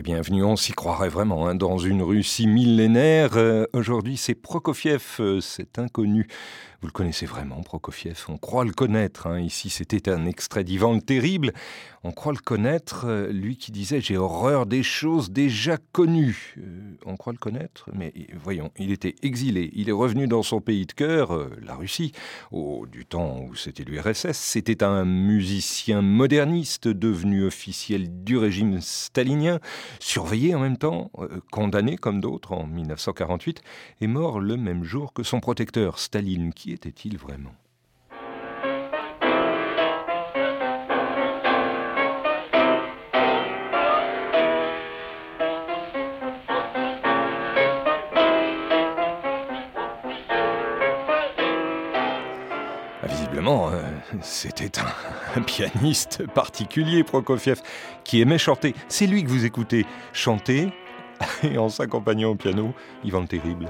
bienvenue, on s'y croirait vraiment, dans une Russie millénaire. Aujourd'hui, c'est Prokofiev, cet inconnu. Vous le connaissez vraiment, Prokofiev? On croit le connaître. Ici, c'était un extrait d'Ivan le Terrible. On croit le connaître, lui qui disait « J'ai horreur des choses déjà connues ». On croit le connaître, mais voyons, il était exilé. Il est revenu dans son pays de cœur, la Russie, du temps où c'était l'URSS. C'était un musicien moderniste devenu officiel du régime stalinien, surveillé en même temps, condamné comme d'autres en 1948, et mort le même jour que son protecteur, Staline. Qui était-il vraiment ? Visiblement, c'était un pianiste particulier, Prokofiev, qui aimait chanter. C'est lui que vous écoutez chanter, et en s'accompagnant au piano, Ivan le Terrible.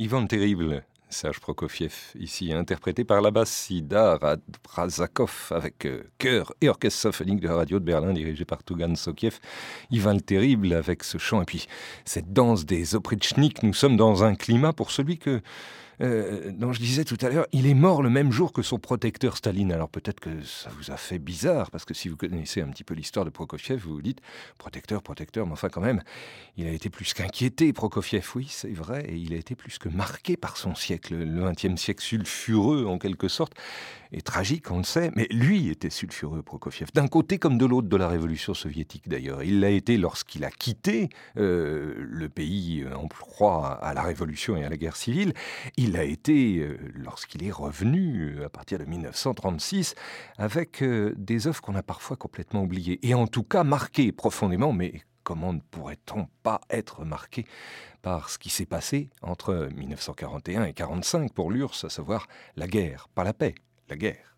Ivan le Terrible, Serge Prokofiev, ici interprété par la basse Sidar Abrazakov avec chœur et orchestre symphonique de la radio de Berlin dirigé par Tougan Sokiev. Ivan le Terrible avec ce chant et puis cette danse des oprichniks. Nous sommes dans un climat pour celui dont je disais tout à l'heure, il est mort le même jour que son protecteur Staline. Alors peut-être que ça vous a fait bizarre, parce que si vous connaissez un petit peu l'histoire de Prokofiev, vous vous dites protecteur, mais enfin quand même, il a été plus qu'inquiété, Prokofiev, oui, c'est vrai, et il a été plus que marqué par son siècle, le XXe siècle sulfureux en quelque sorte, et tragique, on le sait, mais lui était sulfureux, Prokofiev, d'un côté comme de l'autre de la révolution soviétique d'ailleurs. Il l'a été lorsqu'il a quitté le pays en proie à la révolution et à la guerre civile. Il l'a été lorsqu'il est revenu à partir de 1936 avec des œuvres qu'on a parfois complètement oubliées et en tout cas marquées profondément, mais comment ne pourrait-on pas être marqué par ce qui s'est passé entre 1941 et 1945 pour l'URSS, à savoir la guerre, pas la paix, la guerre.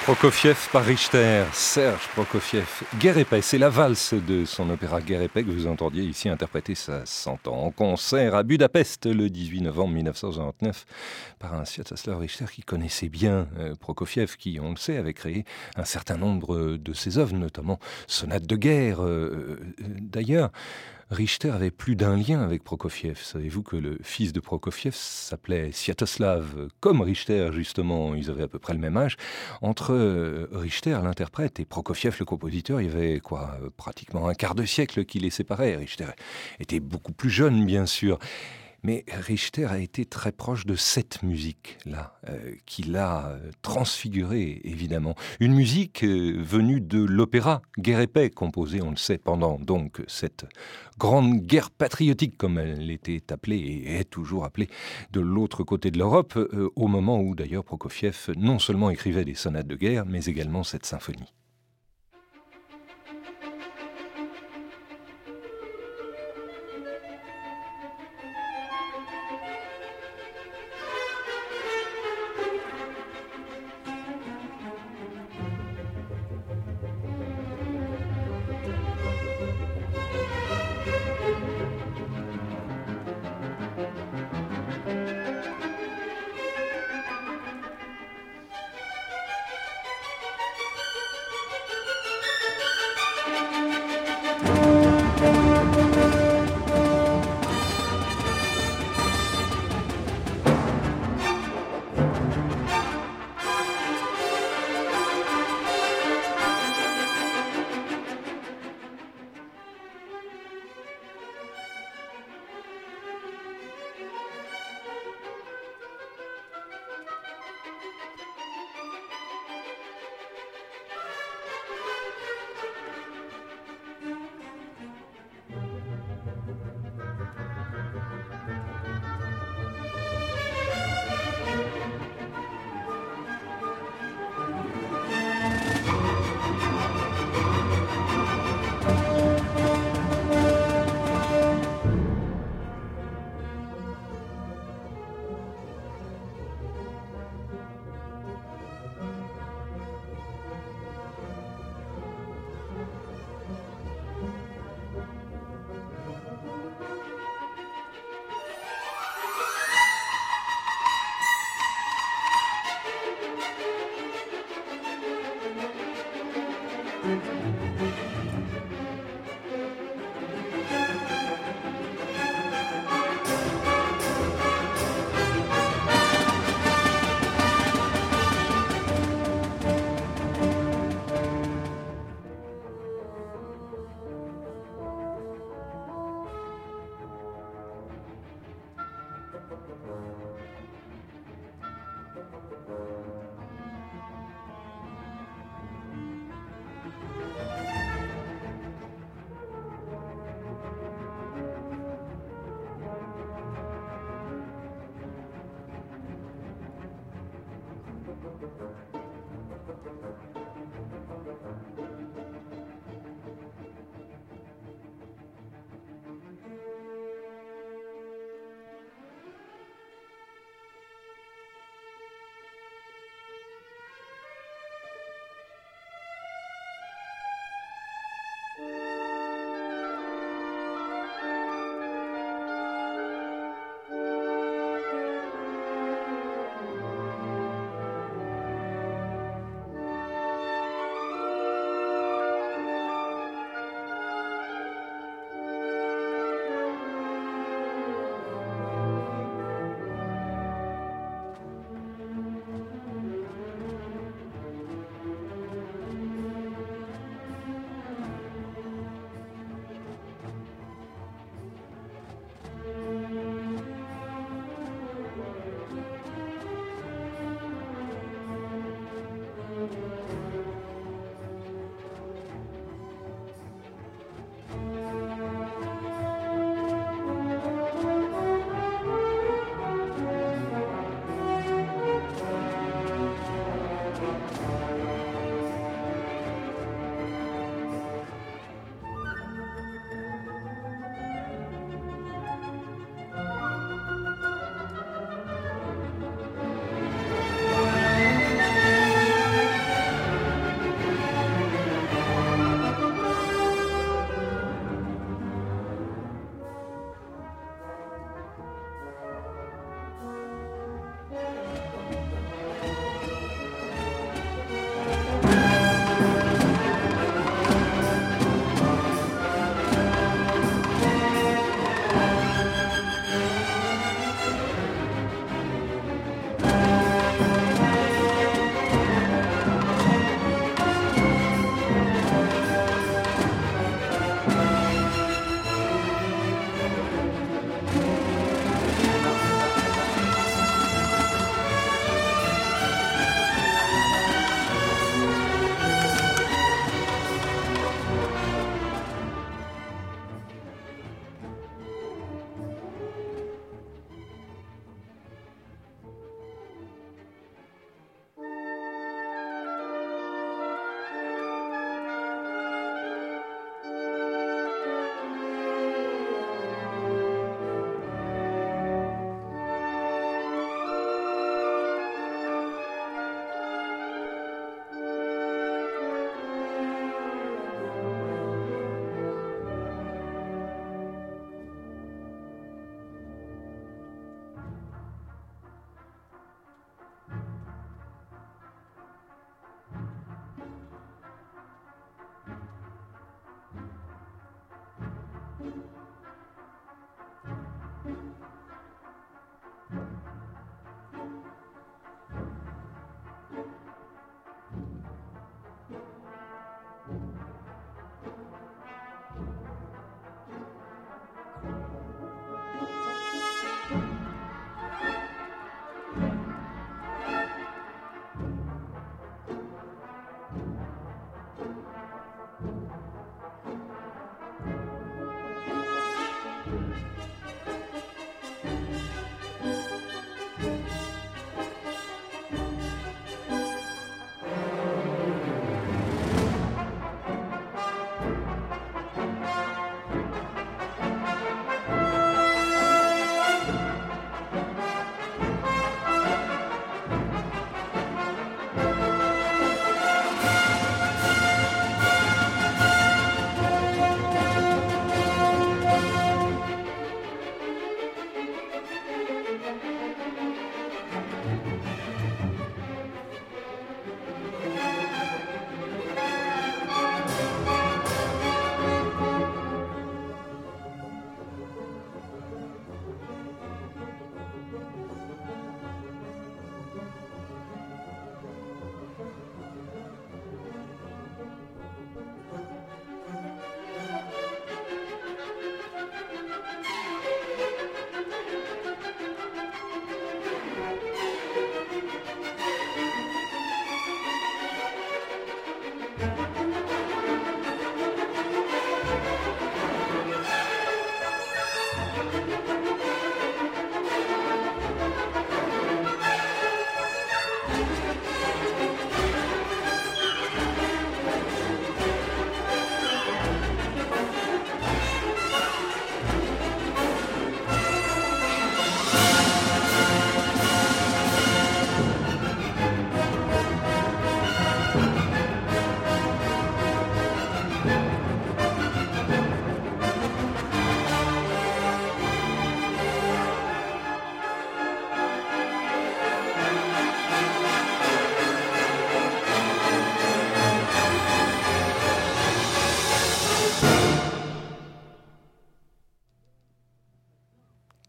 Prokofiev par Richter, Serge Prokofiev. Guerre et paix, c'est la valse de son opéra Guerre et paix que vous entendiez ici interpréter ça 100 ans en concert à Budapest le 18 novembre 1999 par un Sviatoslav Richter qui connaissait bien Prokofiev, qui, on le sait, avait créé un certain nombre de ses œuvres, notamment Sonates de guerre. D'ailleurs, Richter avait plus d'un lien avec Prokofiev. Savez-vous que le fils de Prokofiev s'appelait Sviatoslav, comme Richter justement, ils avaient à peu près le même âge. Entre Richter, l'interprète, et Prokofiev, le compositeur, il y avait pratiquement un quart de siècle qui les séparait. Richter était beaucoup plus jeune, bien sûr. Mais Richter a été très proche de cette musique-là, qui l'a transfigurée, évidemment. Une musique venue de l'opéra Guerre et paix, composée, on le sait, pendant donc cette grande guerre patriotique, comme elle était appelée et est toujours appelée, de l'autre côté de l'Europe, au moment où d'ailleurs Prokofiev non seulement écrivait des sonates de guerre, mais également cette symphonie.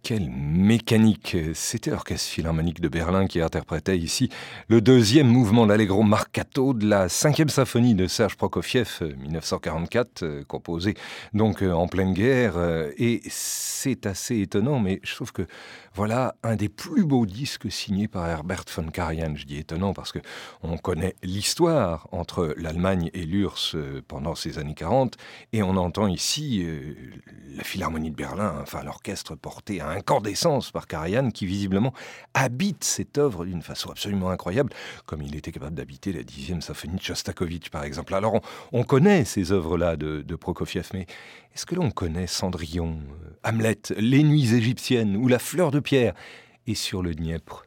Quelle mécanique! C'était l'Orchestre Philharmonique de Berlin qui interprétait ici le deuxième mouvement, l'Allegro Marcato de la 5e symphonie de Serge Prokofiev, 1944, composée donc en pleine guerre. Et c'est assez étonnant, mais je trouve que voilà un des plus beaux disques signés par Herbert von Karajan. Je dis étonnant parce que on connaît l'histoire entre l'Allemagne et l'URSS pendant ces années 40, et on entend ici la Philharmonie de Berlin, enfin l'orchestre porté à incandescence par Karajan, qui visiblement habite cette œuvre d'une façon absolument incroyable, comme il était capable d'habiter la 10e symphonie de Shostakovich, par exemple. Alors, on connaît ces œuvres-là de Prokofiev, mais est-ce que l'on connaît Cendrillon, Hamlet, Les Nuits égyptiennes ou La Fleur de pierre et Sur le Dniepr?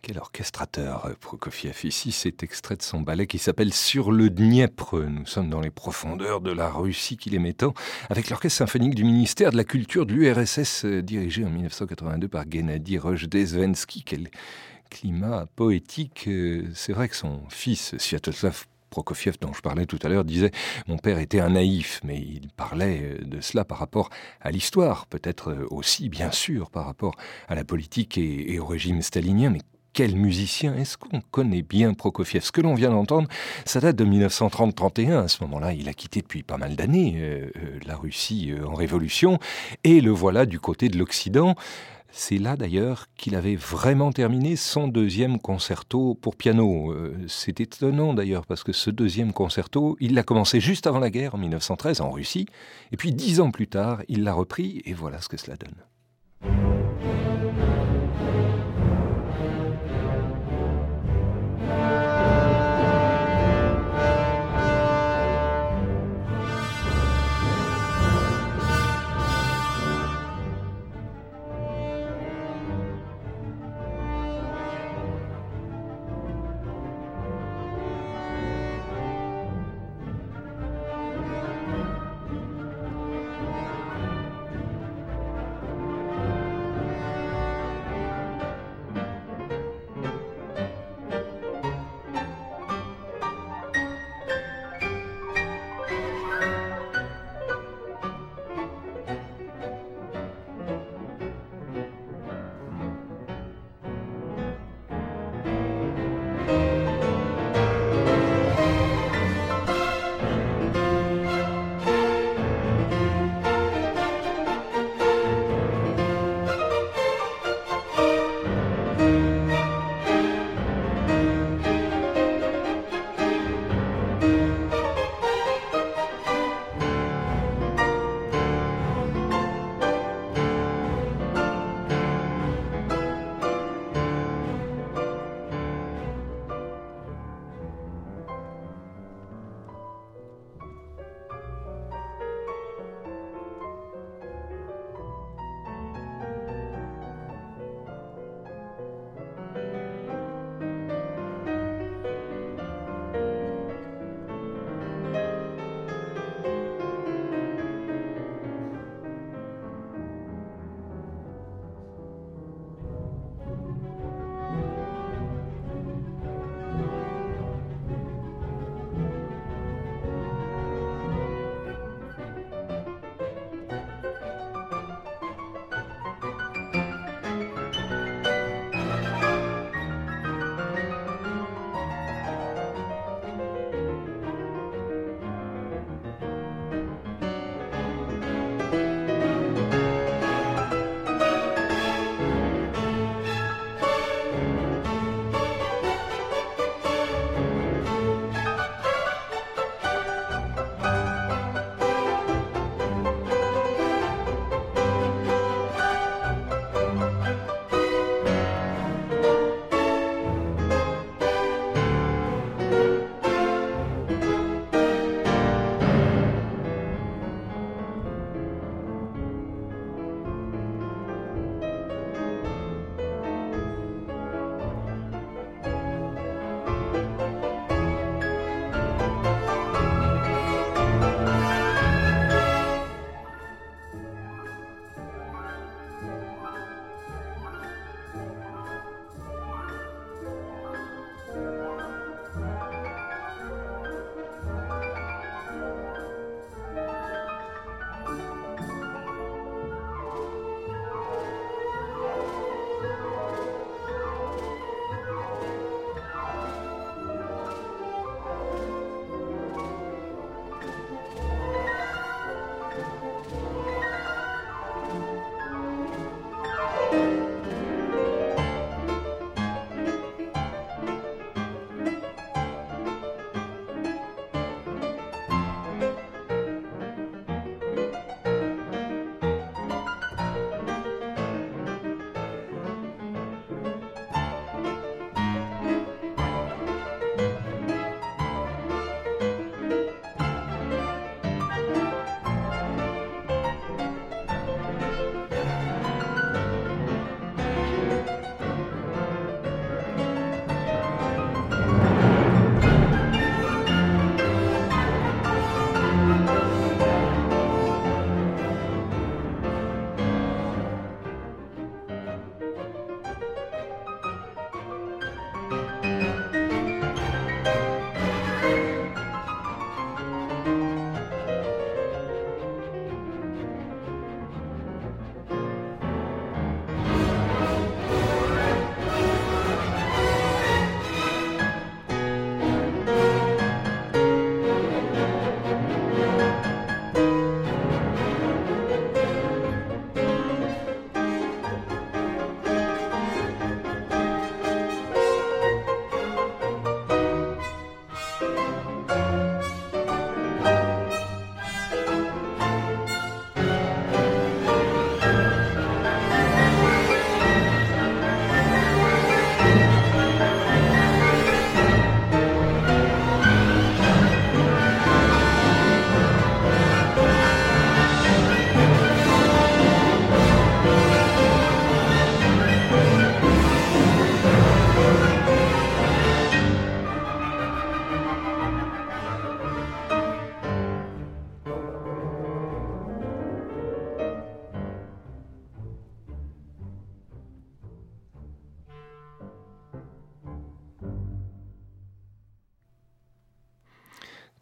Quel orchestrateur, Prokofiev. Ici, c'est extrait de son ballet qui s'appelle Sur le Dniepr. Nous sommes dans les profondeurs de la Russie qu'il aimait tant, avec l'orchestre symphonique du ministère de la Culture de l'URSS, dirigé en 1982 par Gennady Rojdestvensky. Quel climat poétique. C'est vrai que son fils, Sviatoslav Prokofiev, dont je parlais tout à l'heure, disait « Mon père était un naïf », mais il parlait de cela par rapport à l'histoire, peut-être aussi, bien sûr, par rapport à la politique et au régime stalinien, mais quel musicien, est-ce qu'on connaît bien Prokofiev? Ce que l'on vient d'entendre, ça date de 1930-31. À ce moment-là, il a quitté depuis pas mal d'années la Russie en révolution, et le voilà du côté de l'Occident. C'est là d'ailleurs qu'il avait vraiment terminé son deuxième concerto pour piano. C'est étonnant d'ailleurs parce que ce deuxième concerto, il l'a commencé juste avant la guerre en 1913 en Russie, et puis 10 ans plus tard, il l'a repris, et voilà ce que cela donne.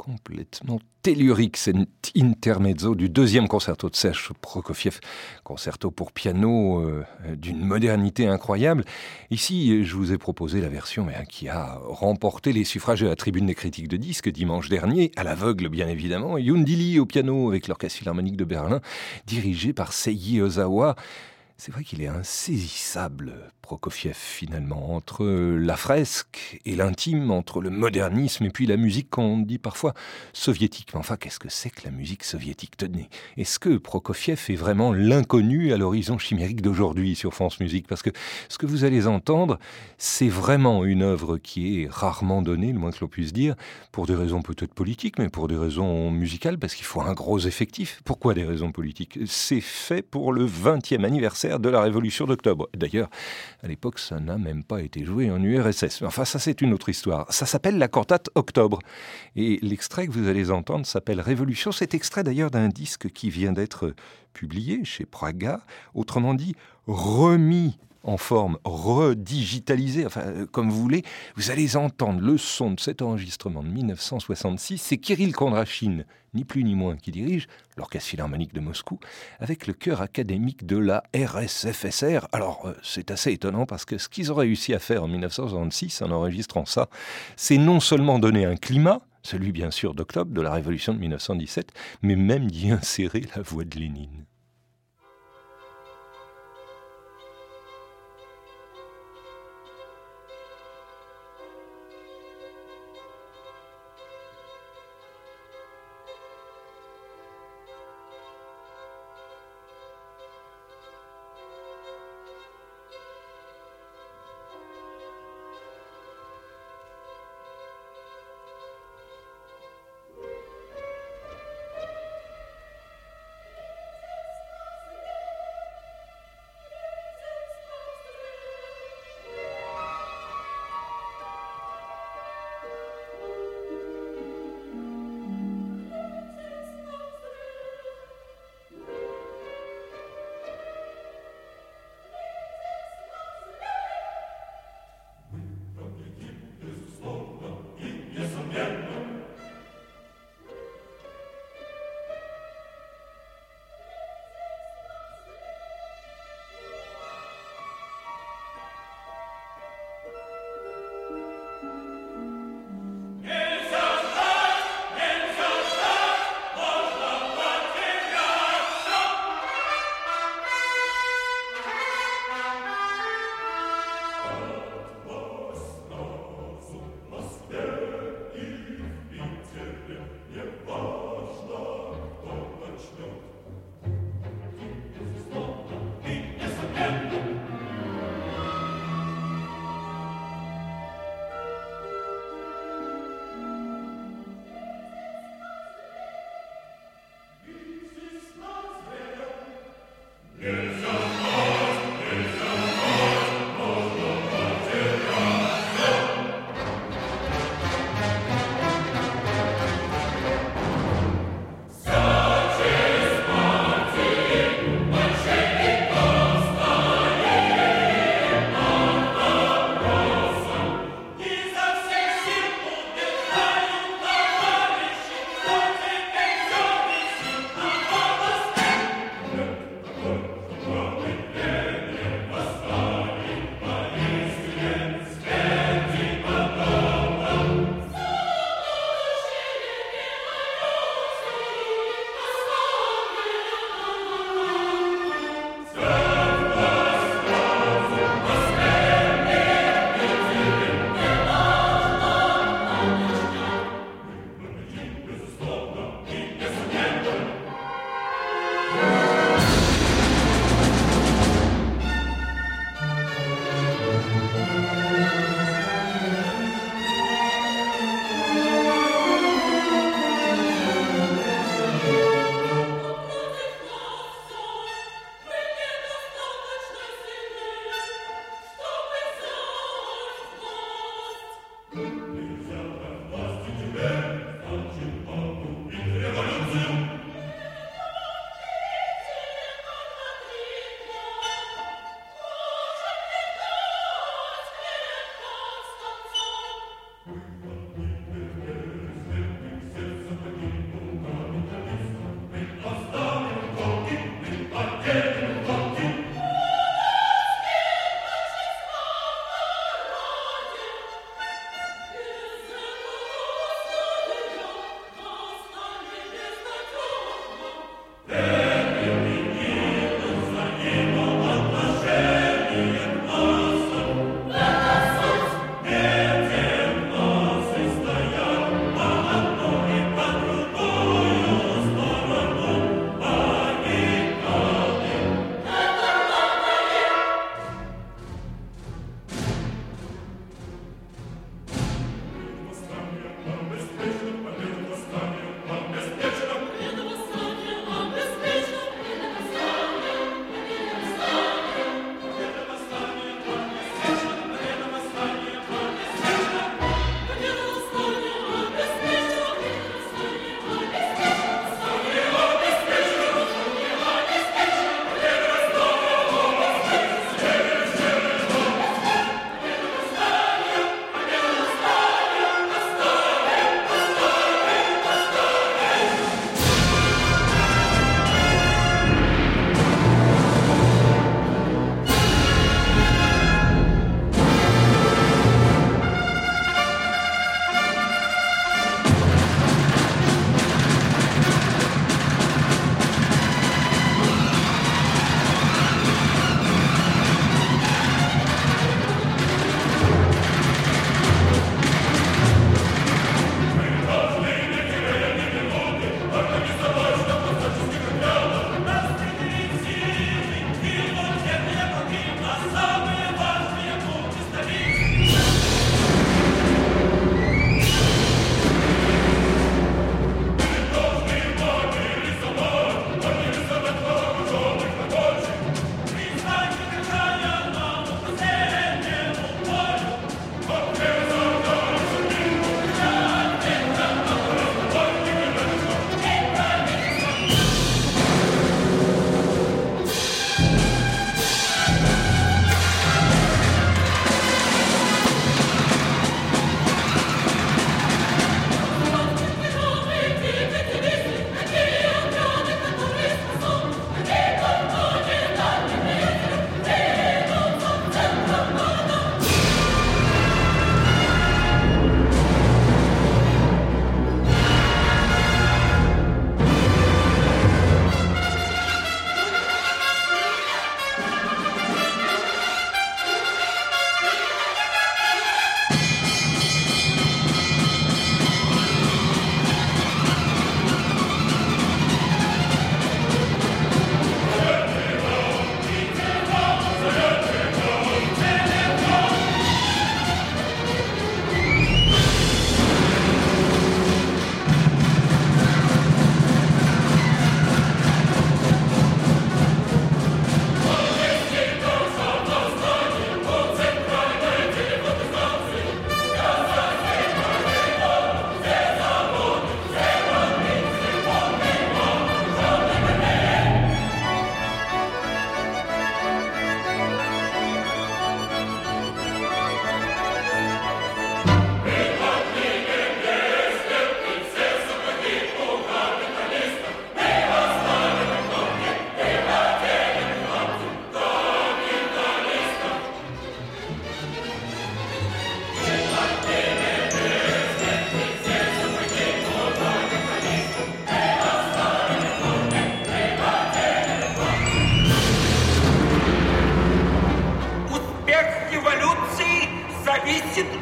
complètement tellurique, cet intermezzo du deuxième concerto de Serge Prokofiev, concerto pour piano d'une modernité incroyable. Ici, je vous ai proposé la version qui a remporté les suffrages de la tribune des critiques de disques dimanche dernier, à l'aveugle bien évidemment, Yundi Lee au piano avec l'Orchestre Philharmonique de Berlin, dirigé par Seiji Ozawa. C'est vrai qu'il est insaisissable, Prokofiev, finalement, entre la fresque et l'intime, entre le modernisme et puis la musique qu'on dit parfois soviétique. Mais enfin, qu'est-ce que c'est que la musique soviétique? Tenez, est-ce que Prokofiev est vraiment l'inconnu à l'horizon chimérique d'aujourd'hui sur France Musique? Parce que ce que vous allez entendre, c'est vraiment une œuvre qui est rarement donnée, le moins que l'on puisse dire, pour des raisons peut-être politiques, mais pour des raisons musicales, parce qu'il faut un gros effectif. Pourquoi des raisons politiques? C'est fait pour le 20e anniversaire de la Révolution d'octobre. D'ailleurs, à l'époque, ça n'a même pas été joué en URSS. Enfin, ça, c'est une autre histoire. Ça s'appelle la cantate Octobre. Et l'extrait que vous allez entendre s'appelle Révolution. C'est extrait d'ailleurs d'un disque qui vient d'être publié chez Praga. Autrement dit, remis en forme redigitalisée, comme vous voulez, vous allez entendre le son de cet enregistrement de 1966. C'est Kirill Kondrachine, ni plus ni moins, qui dirige l'Orchestre Philharmonique de Moscou avec le chœur académique de la RSFSR. Alors, c'est assez étonnant parce que ce qu'ils ont réussi à faire en 1966 en enregistrant ça, c'est non seulement donner un climat, celui bien sûr d'octobre, de la Révolution de 1917, mais même d'y insérer la voix de Lénine.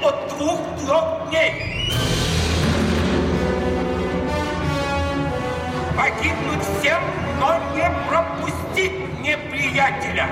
от 2-3 дней. Погибнуть всем, но не пропустить неприятеля.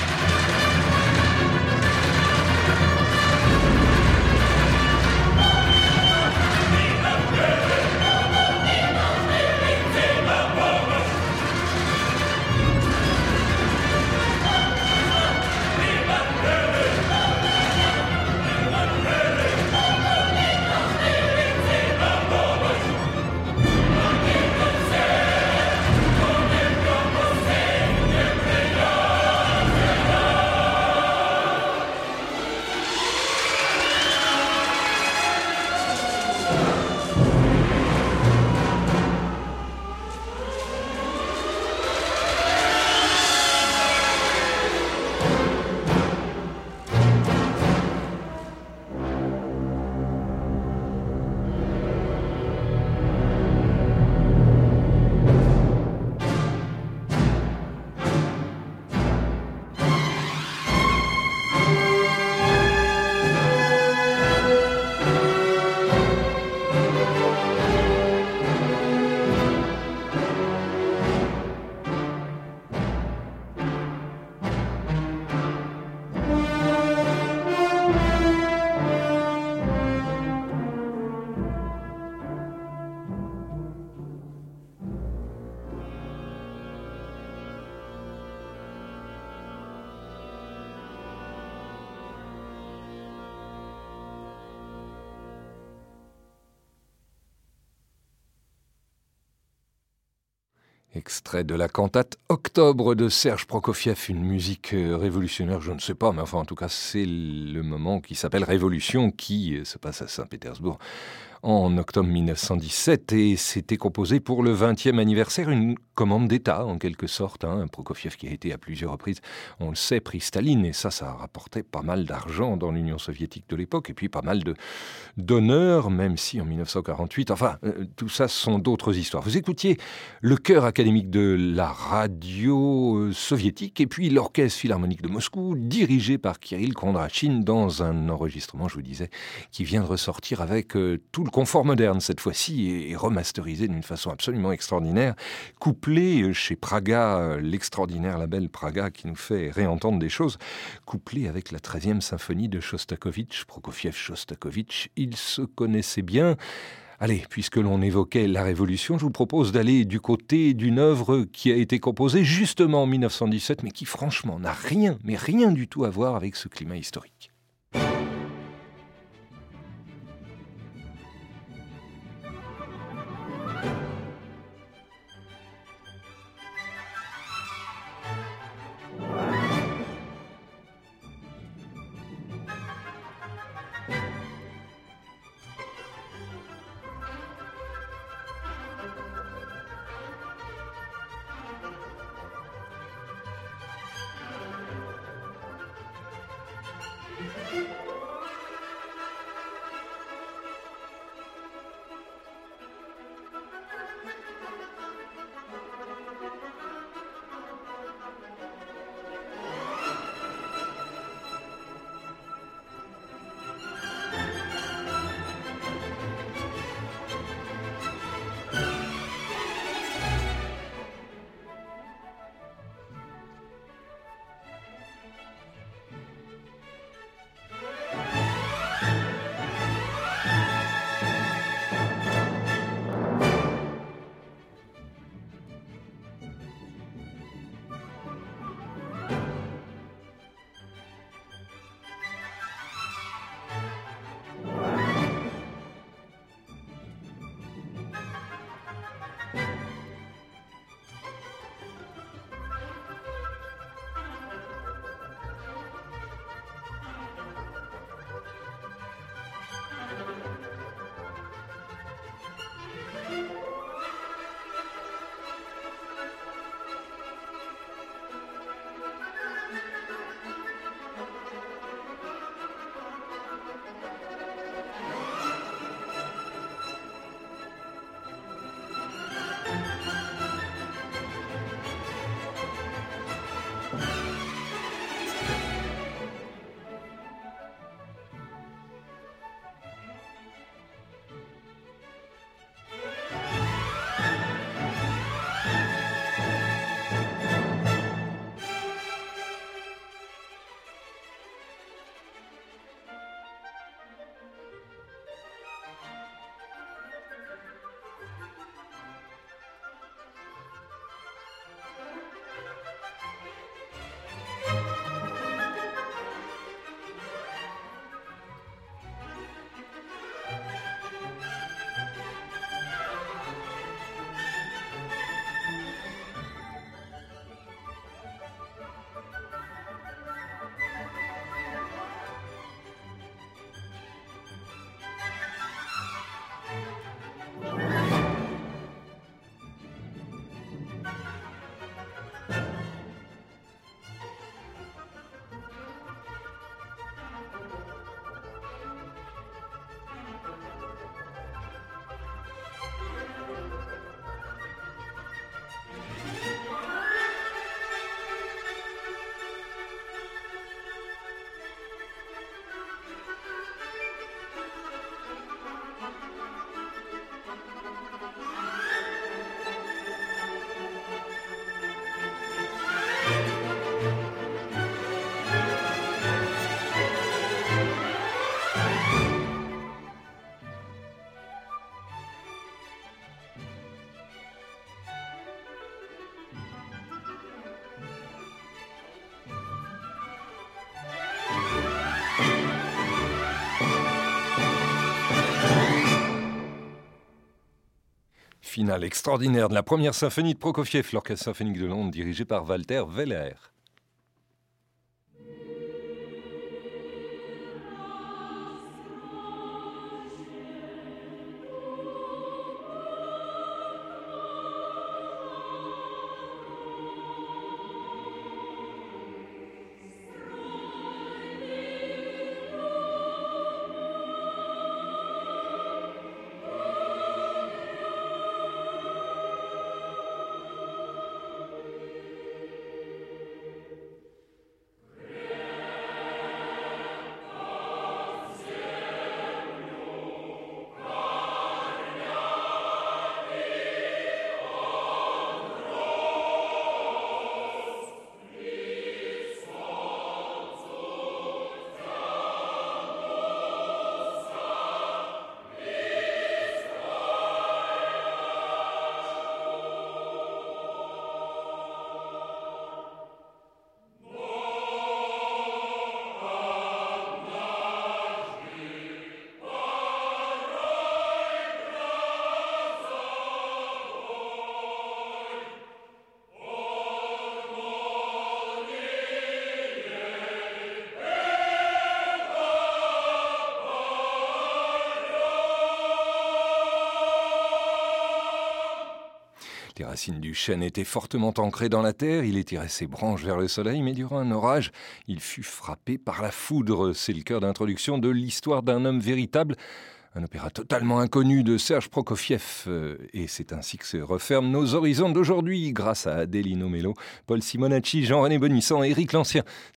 Extrait de la cantate Octobre de Serge Prokofiev, une musique révolutionnaire, je ne sais pas, mais enfin en tout cas c'est le moment qui s'appelle Révolution qui se passe à Saint-Pétersbourg en octobre 1917 et c'était composé pour le 20e anniversaire, une commande d'État en quelque sorte, Prokofiev qui a été à plusieurs reprises, on le sait, prix Staline et ça a rapporté pas mal d'argent dans l'Union soviétique de l'époque et puis pas mal d'honneur, même si en 1948, enfin tout ça sont d'autres histoires. Vous écoutiez le chœur académique de la radio soviétique et puis l'orchestre philharmonique de Moscou dirigé par Kirill Kondrachin dans un enregistrement, je vous disais, qui vient de ressortir avec tout le confort moderne cette fois-ci et remasterisé d'une façon absolument extraordinaire, couplé chez Praga, l'extraordinaire label Praga qui nous fait réentendre des choses, couplé avec la 13e symphonie de Shostakovich, Prokofiev-Shostakovich, ils se connaissaient bien. Allez, puisque l'on évoquait la Révolution, je vous propose d'aller du côté d'une œuvre qui a été composée justement en 1917, mais qui franchement n'a rien, mais rien du tout à voir avec ce climat historique. finale extraordinaire de la première symphonie de Prokofiev, l'Orchestre symphonique de Londres dirigé par Walter Weller. Les racines du chêne étaient fortement ancrées dans la terre, il étirait ses branches vers le soleil, mais durant un orage, il fut frappé par la foudre. C'est le cœur d'introduction de l'histoire d'un homme véritable, un opéra totalement inconnu de Serge Prokofiev. Et c'est ainsi que se referment nos horizons d'aujourd'hui, grâce à Adelino Mello, Paul Simonacci, Jean-René Bonissant et Éric Lancien.